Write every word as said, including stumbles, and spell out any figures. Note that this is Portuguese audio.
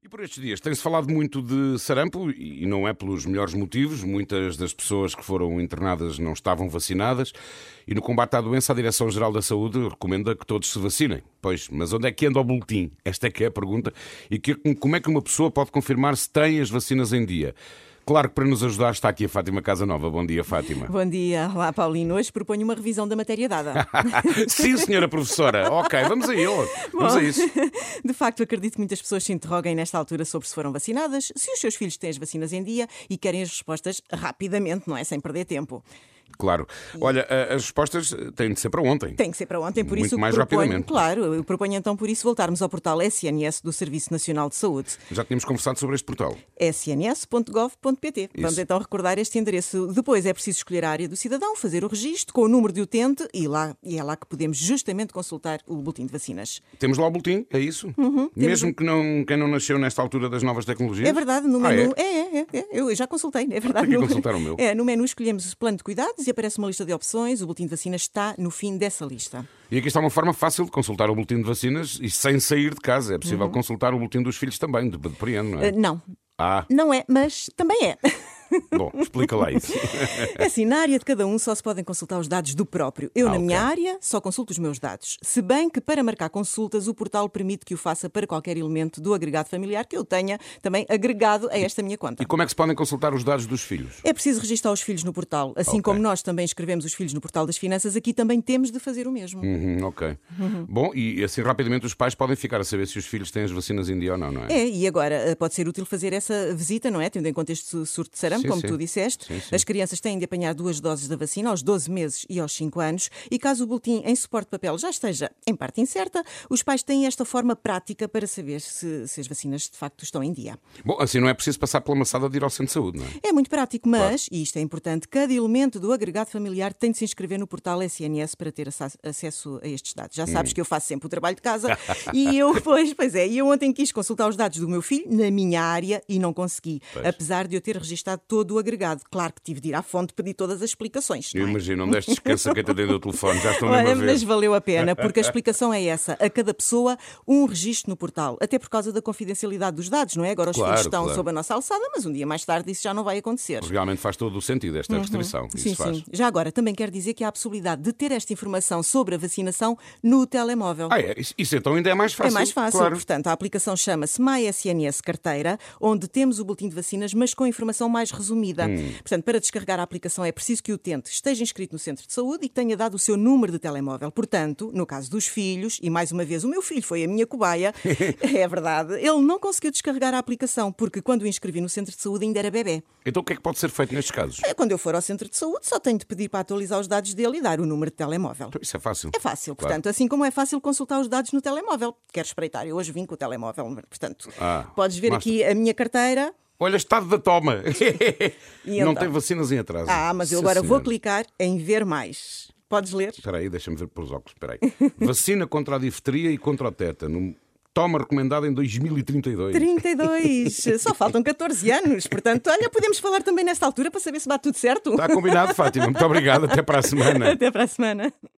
E por estes dias tem-se falado muito de sarampo e não é pelos melhores motivos. Muitas das pessoas que foram internadas não estavam vacinadas e no combate à doença a Direção-Geral da Saúde recomenda que todos se vacinem. Pois, mas onde é que anda o boletim? Esta é que é a pergunta. E que, como é que uma pessoa pode confirmar se tem as vacinas em dia? Claro que para nos ajudar está aqui a Fátima Casanova. Bom dia, Fátima. Bom dia. Olá, Paulino. Hoje proponho uma revisão da matéria dada. Sim, senhora professora. Ok, vamos a ele. Vamos Bom, a isso. De facto, acredito que muitas pessoas se interroguem nesta altura sobre se foram vacinadas, se os seus filhos têm as vacinas em dia e querem as respostas rapidamente, não é? Sem perder tempo. Claro. Olha, as respostas têm de ser para ontem. Tem que ser para ontem, por Muito isso mais proponho, rapidamente. claro, eu proponho então por isso voltarmos ao portal S N S do Serviço Nacional de Saúde. Já tínhamos conversado sobre este portal. S N S ponto gov ponto pt. Vamos Isso. então recordar este endereço. Depois é preciso escolher a área do cidadão, fazer o registro com o número de utente e, lá, e é lá que podemos justamente consultar o boletim de vacinas. Temos lá o boletim, é isso? Mesmo que não, quem não nasceu nesta altura das novas tecnologias? É verdade, no Ah, menu. é? É, é, é, eu já consultei, é verdade. Tem que No- consultar o meu. É, no menu escolhemos o plano de cuidados e aparece uma lista de opções. O boletim de vacinas está no fim dessa lista. E aqui está uma forma fácil de consultar o boletim de vacinas e sem sair de casa. É Uhum. possível consultar o boletim dos filhos também, de, de periano, não é? Ah, não, Ah, não é, mas também é. bom, explica lá isso. É assim, na área de cada um só se podem consultar os dados do próprio. Eu, Ah, na ok. minha área, só consulto os meus dados. Se bem que para marcar consultas, o portal permite que o faça para qualquer elemento do agregado familiar que eu tenha também agregado a esta minha conta. E como é que se podem consultar os dados dos filhos? É preciso registrar os filhos no portal. Assim Ok. como nós também escrevemos os filhos no portal das finanças, aqui também temos de fazer o mesmo. Uhum, ok. Bom, e assim rapidamente os pais podem ficar a saber se os filhos têm as vacinas em dia ou não, não é? É, e agora eh, pode ser útil fazer essa visita, não é? Tendo em conta este su- surto de sarampo, Sim, como sim. tu disseste. Sim, sim. As crianças têm de apanhar duas doses da vacina aos doze meses e aos cinco anos. E caso o boletim em suporte de papel já esteja em parte incerta, os pais têm esta forma prática para saber se, se as vacinas de facto estão em dia. Bom, assim não é preciso passar pela maçada de ir ao centro de saúde, não é? É muito prático, mas, e isto é importante, cada elemento do agregado familiar tem de se inscrever no portal S N S para ter aça- acesso a estes dados. Já Hum. sabes que eu faço sempre o trabalho de casa e eu, pois, pois é, e eu ontem quis consultar os dados do meu filho na minha área e não consegui, Pois. apesar de eu ter registado todo o agregado. Claro que tive de ir à fonte pedir todas as explicações. Eu Não é? imagino, não deste descanso a quem te atende o telefone, já estão mesmo a Olha, ver. mas valeu a pena, porque a explicação é essa. A cada pessoa, um registro no portal. Até por causa da confidencialidade dos dados, não é? Agora os Claro, filhos estão claro. sob a nossa alçada, mas um dia mais tarde isso já não vai acontecer. Realmente faz todo o sentido esta restrição. Sim, Isso faz. sim. Já agora, também quero dizer que há a possibilidade de ter esta informação sobre a vacinação no telemóvel. Ah, é? Isso, isso então ainda é mais fácil. É mais fácil, Claro. portanto, a aplicação chama-se MySNS Carteira, onde temos o boletim de vacinas, mas com informação mais resumida. Hum. Portanto, para descarregar a aplicação é preciso que o utente esteja inscrito no centro de saúde e que tenha dado o seu número de telemóvel. Portanto, no caso dos filhos, e mais uma vez o meu filho foi a minha cobaia, é verdade, ele não conseguiu descarregar a aplicação, porque quando o inscrevi no centro de saúde ainda era bebê. Então o que é que pode ser feito nestes casos? É, quando eu for ao centro de saúde, só tenho de pedir para atualizar os dados dele e dar o número de telemóvel. Então, isso é fácil. É fácil, Claro. portanto, assim como é fácil consultar os dados no telemóvel. Quero espreitar, eu hoje vim com o telemóvel, portanto, Ah, podes ver basta. aqui a minha carteira. Olha, estado da toma. E Não então? tem vacinas em atraso. Ah, mas eu Sim, agora vou senhor. clicar em ver mais. Podes ler? Espera aí, deixa-me ver pelos óculos. Espera aí. Vacina contra a difteria e contra o tétano. Toma recomendada em dois mil e trinta e dois. trinta e dois. Só faltam catorze anos. Portanto, olha, podemos falar também nesta altura para saber se bate tudo certo. Está combinado, Fátima. Muito obrigado. Até para a semana. Até para a semana.